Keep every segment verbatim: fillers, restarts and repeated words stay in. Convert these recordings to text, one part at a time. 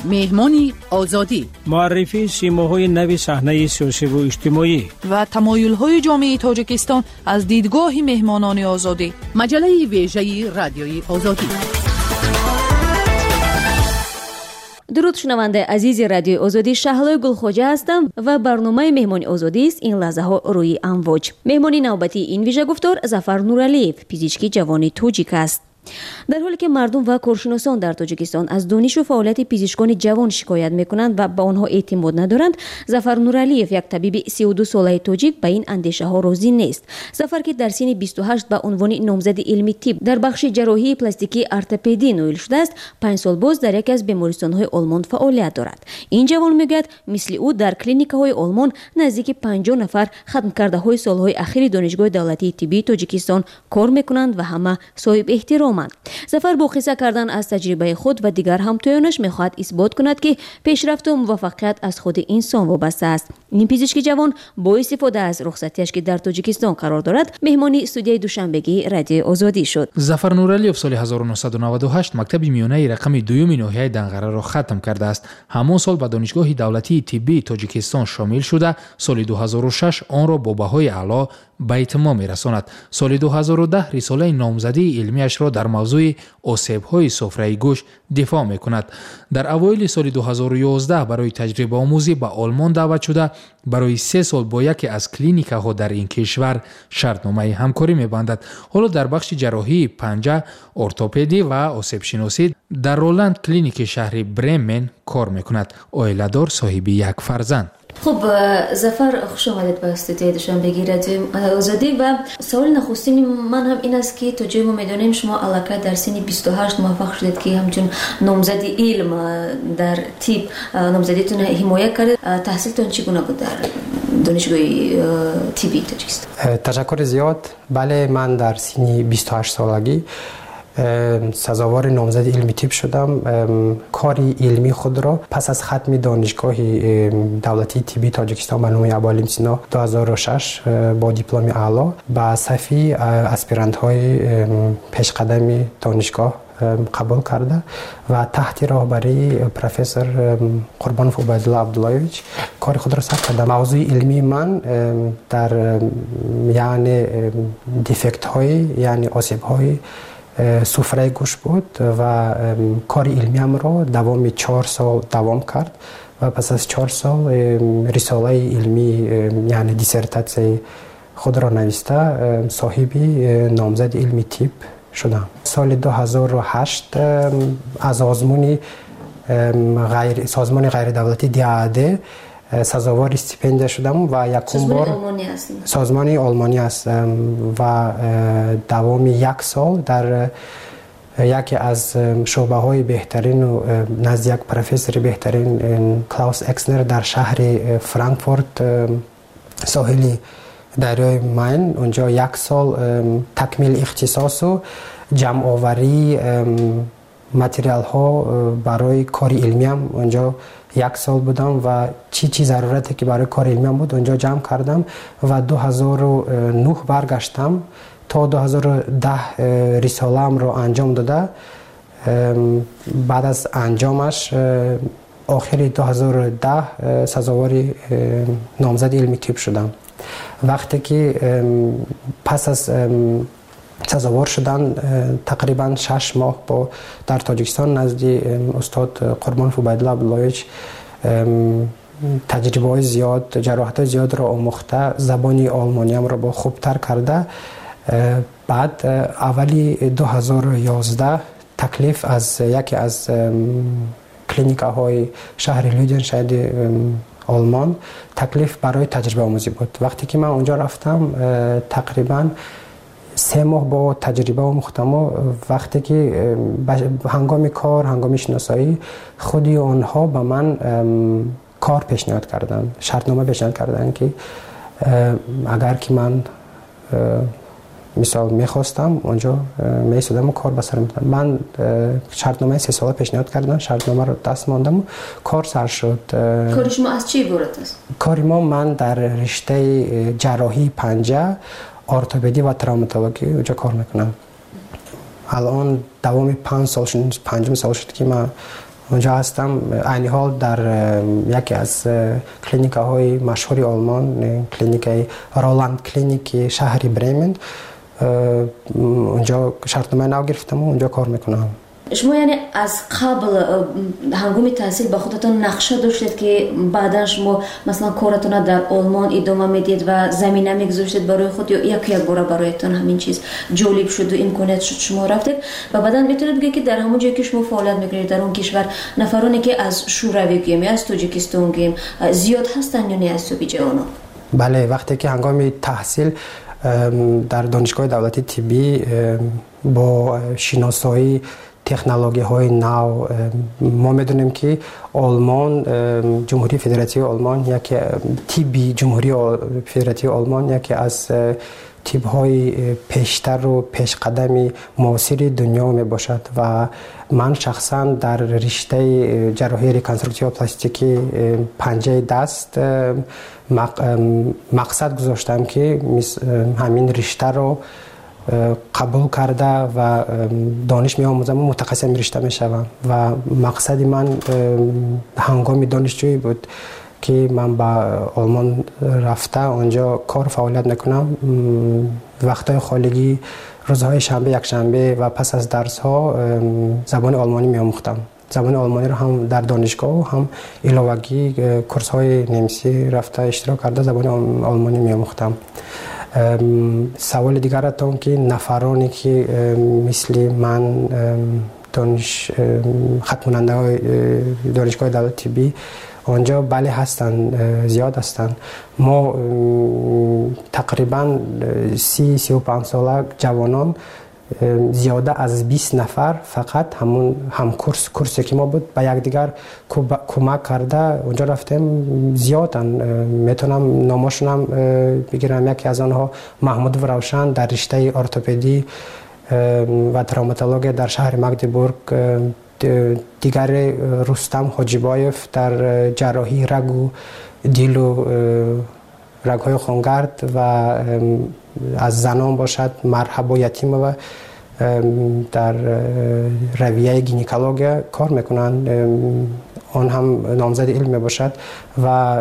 مهمانی آزادی، معرفی سیماهای نوی صحنه سیاسی و اجتماعی و تمایل‌های جامعه تاجیکستان از دیدگاه مهمانان آزادی. مجله ویژه رادیوی آزادی. درود شنونده عزیز رادیو آزادی، شهلا گلخوجه هستم و برنامه مهمانی آزادی است این لحظه ها روی امواج. مهمانی نوبتی این ویژه گفتار ظفر نورالیف، پزشکی جوان تاجیک است. در حالی که مردم و کارشناسان در تاجیکستان از دانش و فعالیت پزشکان جوان شکایت میکنند و به آنها اعتماد ندارند، ظفر نورالیف یک طبیب سی و دو ساله تاجیک به این اندیشه ها راضی نیست. ظفر که در سن بیست و هشت به عنوان نامزد علمی طب در بخش جراحی پلاستیکی ارتوپدی نویل شده است، پنج سال باز در یک از بیمارستان های آلمان فعالیت دارد. این جوان میگوید مثل او در کلینیک های آلمان نزدیک پنجاه نفر ختم کرده های سالهای اخیر دانشگاه دولتی طبی تاجیکستان کار میکنند و همه صاحب احترام. ظفر با قصه کردن از تجربه خود و دیگر همتایانش میخواهد اثبات کند که پیشرفت و موفقیت از خود انسان وابسته است. این پزشک جوان با استفاده از رخصتیش که در تاجیکستان قرار دارد مهمانی استودیوی دوشنبگی رادیو آزادی شد. ظفر نورالیف سال هزار و نهصد و نود و هشت مکتب میانه رقم دوم ناحیه دنقره را ختم کرده است. همان سال به دانشگاه دولتی طبی تاجیکستان شامل شده، سال دو هزار و شش آن را با بهای اعلی به اتمام میرساند. سال دو هزار و ده رساله نامزدی علمیش را در موضوع آسیب‌های سفره گوش دفاع می‌کند. در اوایل سال دو هزار و یازده برای تجربه آموزی به آلمان دعوت شده، برای سه سال با یکی از کلینیک‌ها در این کشور شرطنامه همکاری می‌بندد. حالا در بخش جراحی پنجه، ارتوپدی و آسیب شناسی در رولند کلینیک شهر برمن کار می‌کند. عائله‌دار، صاحب یک فرزند. خب ظفر، خوش آمدید به استودیوی دوشنبگی رادیو آزادی. و سوال نخستین من هم این است که تا جای ما میدانیم شما علاقه در سن بیست و هشت موفق شدید که همچون نامزد علم در طب نامزدیتون حمایت کردید. تحصیلتون چگونه بود در دانشگاه طبی تاجیکستان؟ تشکر زیاد. بله، من در سن بیست و هشت سالگی سزاوار نامزد علمی طب شدم. کاری علمی خود را پس از ختم دانشگاه دولتی طبی تاجیکستان به نام ابوعلی سینا دو هزار و شش با دیپلم اعلی به صفی اسپیرانت های پیشقدم دانشگاه قبول کرده و تحت راهبری پروفسور قربانوف عبیدالله عبداللهویچ کار خود را سر کرده. موضوع علمی من در یعنی دیفکت های یعنی آسیب های سفره گوش بود و کار علمی هم را دوام چهار سال دوام کرد و پس از چهار سال رساله علمی یعنی دیسرتاسیون خود را نوشته صاحب نامزد علمی طب شدم. سال دو هزار و هشت از آزمون غیر سازمان غیر دولتی دیاده سزاوار استیپندیا شدم و یکم بار سازمان آلمانی هستم و دوام یک سال در یکی از شعبه های بهترین و نزد یک پروفسور بهترین کلاوس اکسنر در شهر فرانکفورت ساحلی دریای ماین، اونجا یک سال تکمیل اختصاص و جمع آوری متریال ها برای کار علمی هم اونجا یک سال بودم و چی چی ضرورتی که برای کار علمی هم بود اونجا جمع کردم و دو هزار و نه برگشتم تا دو هزار و ده رساله‌ام رو انجام داده. بعد از انجامش آخر دو هزار و ده سزاوار نامزد علمی طب شدم. وقتی که پس از سزاوار شدن تقریبا شش ماه با در تاجیکستان نزد استاد قربانوف عبیدالله عبداللهویچ تجربه های زیاد، جراحت زیاد را آموخته، زبانی آلمانی هم را با خوبتر کرده. بعد اولی دو هزار و یازده تکلیف از یکی از کلینیکه های شهر لیدنشاید آلمان تکلیف برای تجربه آموزی بود. وقتی که من اونجا رفتم تقریبا سه ماه با تجربه آموختم و وقتی که هنگام کار هنگام شناسایی خودی آنها به من کار پیشنهاد کردن، شرطنامه پیشنهاد کردن که اگر که من مثال میخواستم اونجا میسودم و کار بسر میدادم. من شرطنامه سه ساله پیشنهاد کردن، شرطنامه رو دست ماندم و کار سر شد. کار شما از چی عبارت است؟ کار ما من در رشته جراحی پنجه، ارتوپدی و تروماتولوژی اونجا کار میکنم. الان دوام پنج سال شد، پنجم سال شد که من اونجا هستم. عین حال در یکی از کلینیک‌های مشهور آلمان، کلینیک رولاند کلینیک شهر برمن، اونجا شرطنامه نو گرفتم و اونجا کار میکنم. شما یعنی از قبل هنگام تحصیل با خودتون نقشه داشتید که بعدا شما مثلا کارتون در آلمان ادامه میدید و زمینه میگذاشتید برای خود، یا یک یک بار برایتون همین چیز جالب شد و امکانات شد شما رفتید و بعدا میتونید بگید که در همون جایی که شما فعالیت میکنید در اون کشور نفرانی که از شوروی گیم یا از تاجیکستان گیم زیاد هستن یا نه از تو بیجانا؟ بله، وقتی که هنگام تحصیل در دانشگاه دولتی طبی با شناسایی تکنولوژی های نو ما میدونیم که آلمان، جمهوری فدراتیو آلمان، یکی طبی جمهوری فدراتیو آلمان یکی از طب های پیشتر و پیش قدمی معاصر دنیا می باشد و من شخصا در رشته جراحی ریکنستروکتیو پلاستیکی پنجه دست مقصد گذاشتم که همین رشته رو قبول کرده و دانش می آموزم و متخصص رشته می شوم و مقصد من هنگام دانشجویی بود که من با آلمان رفته اونجا کار فعالیت نکنم. وقتهای خالگی روزهای شنبه، یک شنبه و پس از درس ها زبان آلمانی می آموختم. زبان آلمانی رو هم در دانشگاه و هم علاوگی کورس های نیمسی رفته اشتراک کرده زبان آلمانی می آموختم. سوال دیگرتون که نفرانی که مثل من دانش ختم کننده های دانشگاه دولتی طبی آنجا بله هستن، زیاد هستن. ما تقریبا سی سی و پنج ساله جوانان زیاده از بیست نفر فقط همون هم کورس کورسی که ما بود با یکدیگر کمک کرده اونجا رفتیم. زیادن، میتونم نامشونم بگیرم. یکی از آنها محمود روشن در رشته ارتوپدی و تروماتولوژی در شهر مگدبورگ، دیگر رستم حاجیبایف در جراحی رگ و دیل و رگ‌های خونگرد و از زنان باشد مرحبا یتیم و در رویه گینکولوژی کار میکنن، آن هم نامزد علم باشد و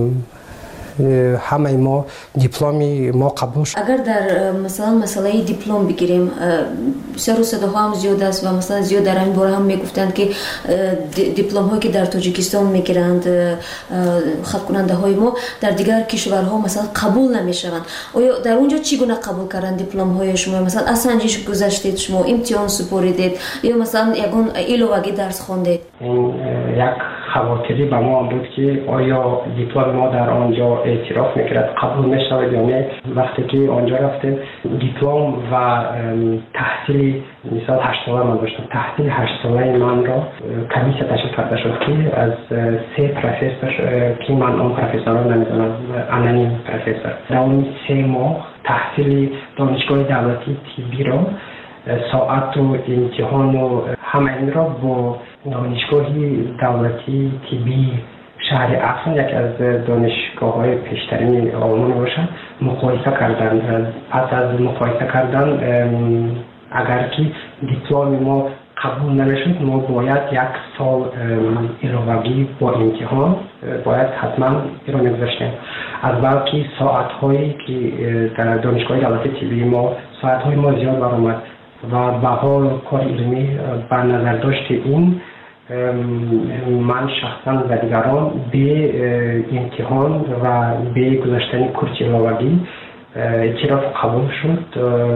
همه ما دیپلمی ما قبول شد. اگر در مثلا مسئله دیپلم بگیریم سر و صداها هم زیاد است و مثلا زیاد در این باره هم میگفتند که دیپلم هایی که در تاجیکستان میگیرند ختم کننده های ما در دیگر کشورها مثلا قبول نمیشوند. آیا در اونجا چگونه قبول کردن دیپلم های شما؟ مثلا از سنجش گذشتید شما، امتحان سپردید یا مثلا یگان علاوگی درس خواندید؟ یک خواطری به ما بود که آیا دیپلم ما در آنجا اعتراف میکرد قبول میشود یا نه. وقتی که آنجا رفتیم دیپلم و تحصیل مثال هشت ساله من داشتم، تحصیل هشت ساله من را کمیسیه تشکیل کرده شد که از سه پروفسور که من اون پروفسورها نمیدونم انانیم پروفسور در اون سه ماه تحصیل دانشگاه دولتی طبی را ساعت و امتحان و همه این را با دانشگاه دولتی طبی شهر افغان یک از دانشگاه های پیشترین آلمان باشد مقایسه کردن. پس از مقایسه کردن اگر که دیپلم ما قبول نمیشد ما باید یک سال علاوگی با امتحان باید حتما ایرا میگذاشتیم. از بلکه ساعت هایی که در دانشگاه دولتی طبی ما ساعت های ما زیاد برآمد و به حال کار علمی بر نظر داشت این من شخصا و دیگران به امتحان و به گذاشتن کورس علاوگی اعتراف قبول شد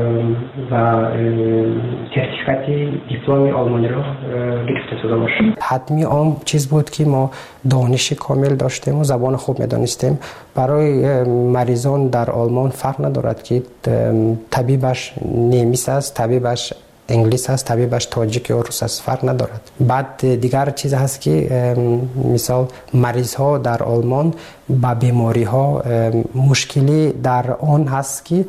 و سرتیفیکات دیپلم آلمانی را گرفته شده باشد. حتمی آن چیز بود که ما دانش کامل داشتیم و زبان خوب می‌دانستیم. برای مریضان در آلمان فرق ندارد که طبیبش نیمیس است، طبیبش انگلیس هست، طبیبش تاجیک یا روس است، فرق ندارد. بعد دیگر چیز هست که مثال مریض ها در آلمان با بیماری ها مشکلی در آن هست که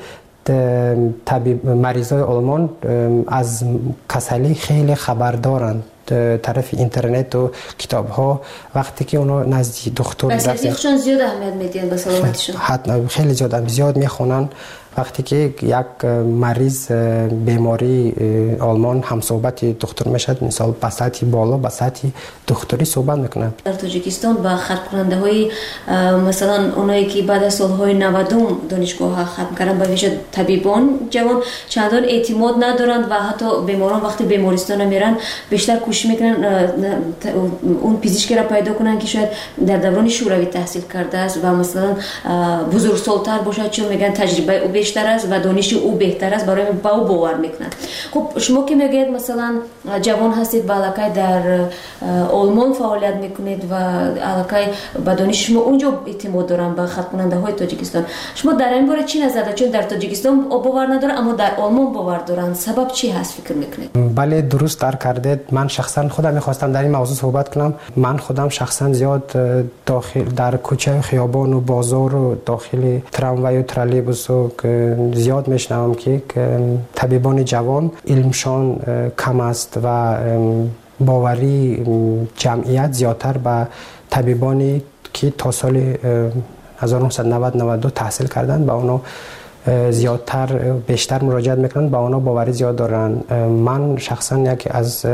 طبیب مریض های آلمان از کسلی خیلی خبر دارند طرف اینترنت و کتاب ها. وقتی که اونا نزدیک دکتر رفتن زیاد اهمیت میدن به سلامتیشون، حتما خیلی زیاد زیاد میخونن وقتی که یک مریض بیماری آلمان هم صحبت دکتر میشد، مثال به سطح بالا به سطح دکتری صحبت میکنند. در تاجیکستان با ختم کننده های مثلا اونایی که بعد از سالهای نود دانشگاه ها ختم کردن، به ویژه طبیبان جوان چندان اعتماد ندارند و حتی بیماران وقتی بیمارستان میرن بیشتر کوشش میکنن اون پزشکی را پیدا کنن که شاید در دوران شوروی تحصیل کرده است و مثلا بزرگسال‌تر باشه، چون میگن تجربه او بیشتر است و دانش او بهتر است، برای با او باور میکنن. خب شما که میگید مثلا جوان هستید و علاقه در آلمان فعالیت میکنید و علاقه به دانش شما اونجا اعتماد دارن به ختم کننده های تاجیکستان، شما در این باره چی نظر دارید؟ چون در تاجیکستان باور نداره اما در آلمان باور دارن، سبب چی هست فکر میکنید؟ بله درست درک کردید. من شخصا خودم میخواستم در این موضوع صحبت کنم. من خودم شخصا زیاد داخل در کوچه خیابان و بازار و داخل تراموای و ترالیبوس و زیاد میشنوم که طبیبان جوان علمشان کم است و باوری جمعیت زیادتر به طبیبانی که تا سال هزار و نهصد و نود نود و دو تحصیل کردن به اونا زیادتر بیشتر مراجعت میکنن، با اونا باوری زیاد دارن. من شخصا یکی از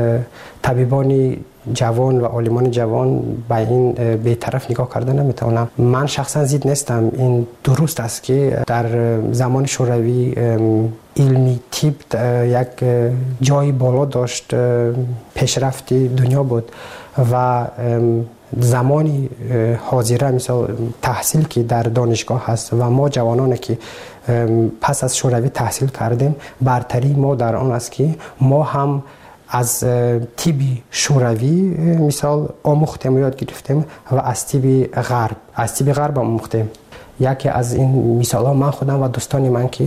طبیبان جوان و عالمان جوان به این بی‌طرف نگاه کردن نمیتونم. من شخصا زید نیستم. این درست است که در زمان شوروی علمی طب یک جای بالا داشت، پیشرفت دنیا بود و زمانی حاضره مثال تحصیل که در دانشگاه هست و ما جوانانی که پس از شوروی تحصیل کردیم، برتری ما در آن است که ما هم از طب شوروی مثال آموختیم و یاد گرفتیم و از طب غرب از طب غرب آموختیم. یکی از این مثال ها من خودم و دوستان من که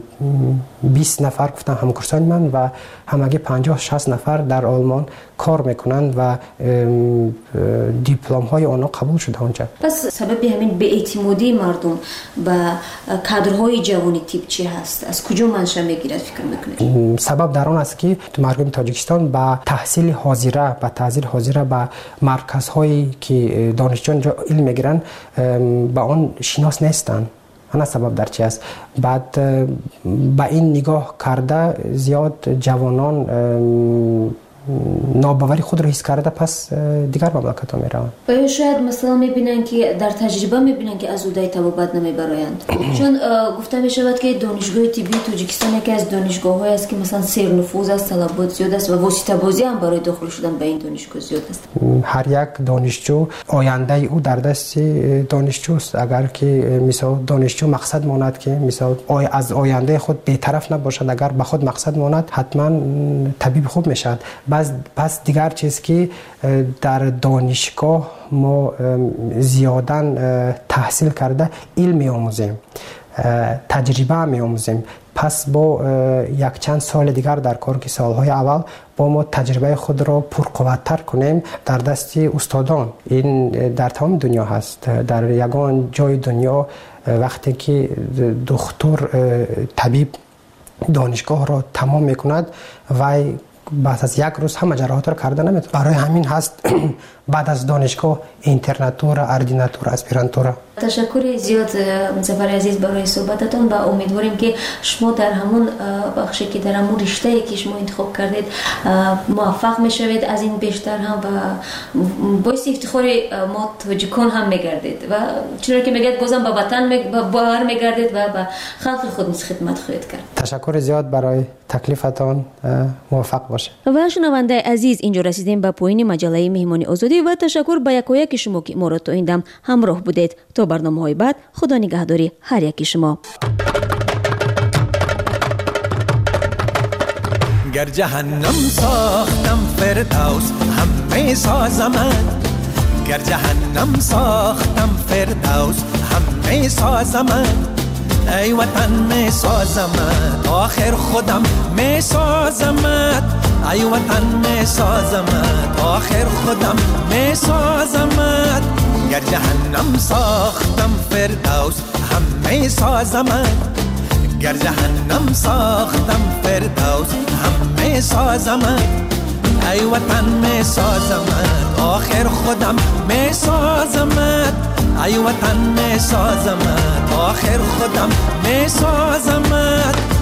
بیست نفر گفتن همکاران من و همگی پنجاه شصت نفر در آلمان کار میکنند و دیپلم های آنها قبول شده اونجا. پس سبب همین بی‌اعتمادی مردم به کادرهای جوانی تیپ چی هست؟ از کجا منشأ میگیرد فکر میکنید؟ سبب در آن است که مردم تاجیکستان با تحصیل حاضره با تحصیل حاضره با مرکزهایی که دانشجویان علم میگیرن با آن شناس نیستن. انا سبب در چی است؟ بعد با این نگاه کرده زیاد جوانان ناباوری خود را حس کرده پس دیگر مملکت ها می روند. و شاید مثلا میبینن که در تجربه میبینن که از اودای طبابت نمیبرایند، چون گفته می شود که دانشگاه طبی تاجیکستان یکی از دانشگاه های است که مثلا سیر نفوذ است، طلبات زیاد است و واسطه بازی هم برای داخل شدن به این دانشگاه زیاد است. هر یک دانشجو آینده او در دست دانشجوست. اگر که مثلا دانشجو مقصد ماند که مثلا از آینده خود بی‌طرف نباشد، اگر به خود مقصد ماند حتما طبیب خوب میشد. پس دیگر چیز که در دانشگاه ما زیادن تحصیل کرده علم می آموزیم، تجربه می آموزیم. پس با یک چند سال دیگر در کار که سالهای اول با ما تجربه خود را پرقوت‌تر کنیم در دست استادان. این در تمام دنیا هست. در یگان جای دنیا وقتی که دکتر طبیب دانشگاه را تمام میکند و بعد از یک روز همه جراحات را کرده نمیتونه. برای همین هست بعد از دانشگاه اینترناتور، اردیناتور، اسپیرانتور. تشکر زیاد مظفر عزیز برای صحبتتون و امیدواریم که شما در همون بخشی که در همون رشته‌ای که شما انتخاب کردید موفق میشوید، از این بیشتر هم و باعث افتخار ما تاجیکان هم میگردید و چرا که میگید بازم به وطن باور میگردید و به خلق خود نیز خدمت خواهید کرد. تشکر زیاد برای تکلیفتان. موفق باشه. و شنونده عزیز، اینجا رسیدیم به پایان مجله مهمانی آزادی و تشکر به یکایک شما که ما را تا این دم همراه بودید. تا برنامه‌های بعد، خدا نگهداری هر یکی شما. گر جهنم ساختم فردوس همه سازمت، گر جهنم ساختم فردوس همه سازمت، ای وطن می سازمت آخر خودم می سازمت، ای وطن می سازمت آخر خودم می سازمت، گر جهنم ساختم فردوس همه سازمت، گر جهنم ساختم فردوس همه سازمت، ای وطن می سازمت، آخر خودم می سازمت. ای وطن می سازمت، آخر خودم می سازمت.